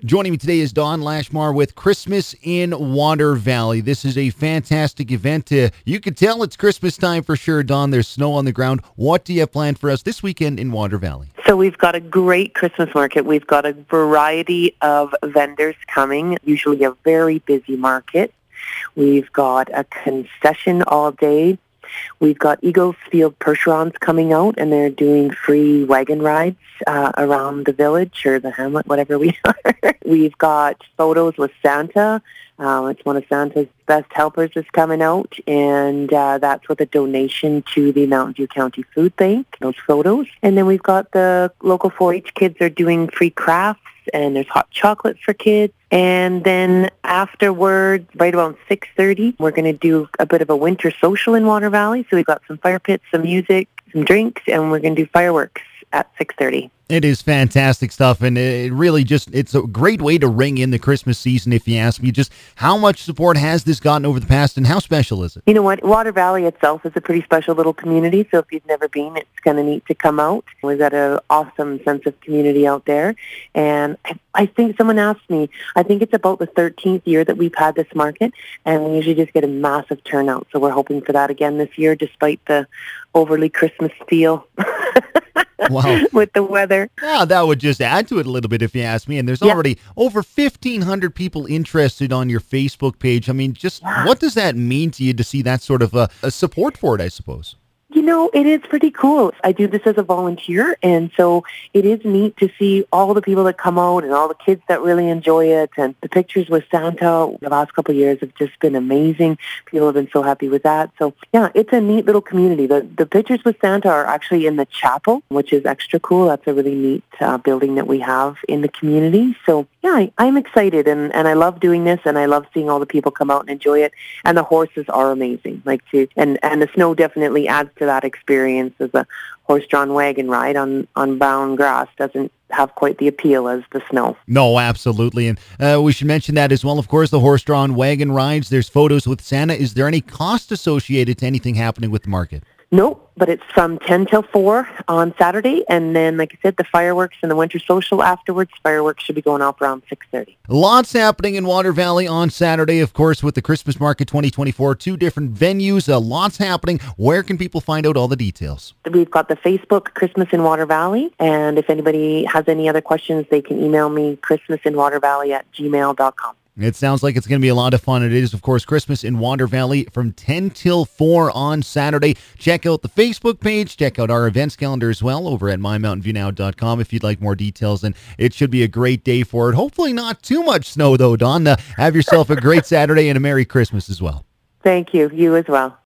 Joining me today is Don Lashmar with Christmas in Water Valley. This is a fantastic event. You can tell it's Christmas time for sure, Don. There's snow on the ground. What do you have planned for us this weekend in Water Valley? So we've got a great Christmas market. We've got a variety of vendors coming, usually a very busy market. We've got a concession all day. We've got Eagles Field Percherons coming out, and they're doing free wagon rides around the village or the hamlet, whatever we are. We've got photos with Santa. It's one of Santa's best helpers is coming out, and that's with a donation to the Mountain View County Food Bank, those photos. And then we've got the local 4-H kids are doing free crafts, and there's hot chocolate for kids. And then afterwards, right around 6:30, we're going to do a bit of a winter social in Water Valley. So we've got some fire pits, some music, some drinks, and we're going to do fireworks at 6:30. It is fantastic stuff, and it really it's a great way to ring in the Christmas season, if you ask me. Just how much support has this gotten over the past, and how special is it? You know what? Water Valley itself is a pretty special little community, so if you've never been, it's kind of neat to come out. We've got an awesome sense of community out there, and I think someone asked me, I think it's about the 13th year that we've had this market, and we usually just get a massive turnout, so we're hoping for that again this year, despite the overly Christmas feel. Wow. With the weather. Yeah, that would just add to it a little bit if you ask me. And there's already over 1,500 people interested on your Facebook page. I mean, just what does that mean to you to see that sort of a support for it, I suppose? You know, it is pretty cool. I do this as a volunteer, and so it is neat to see all the people that come out and all the kids that really enjoy it. And the pictures with Santa the last couple of years have just been amazing. People have been so happy with that. So, yeah, it's a neat little community. The pictures with Santa are actually in the chapel, which is extra cool. That's a really neat building that we have in the community. So, yeah, I'm excited, and I love doing this, and I love seeing all the people come out and enjoy it. And the horses are amazing. And the snow definitely adds to that experience. As a horse-drawn wagon ride on brown grass doesn't have quite the appeal as the snow. No, absolutely. And we should mention that as well. Of course, the horse-drawn wagon rides, there's photos with Santa. Is there any cost associated to anything happening with the market? Nope, but it's from 10 till 4 on Saturday, and then, like I said, the fireworks and the winter social afterwards. Fireworks should be going off around 6:30. Lots happening in Water Valley on Saturday, of course, with the Christmas Market 2024. 2 different venues, lots happening. Where can people find out all the details? We've got the Facebook Christmas in Water Valley, and if anybody has any other questions, they can email me, christmasinwatervalley@gmail.com. It sounds like it's going to be a lot of fun. It is, of course, Christmas in Water Valley from 10 till 4 on Saturday. Check out the Facebook page. Check out our events calendar as well over at mymountainviewnow.com if you'd like more details. And it should be a great day for it. Hopefully not too much snow, though, Don. Have yourself a great Saturday and a Merry Christmas as well. Thank you. You as well.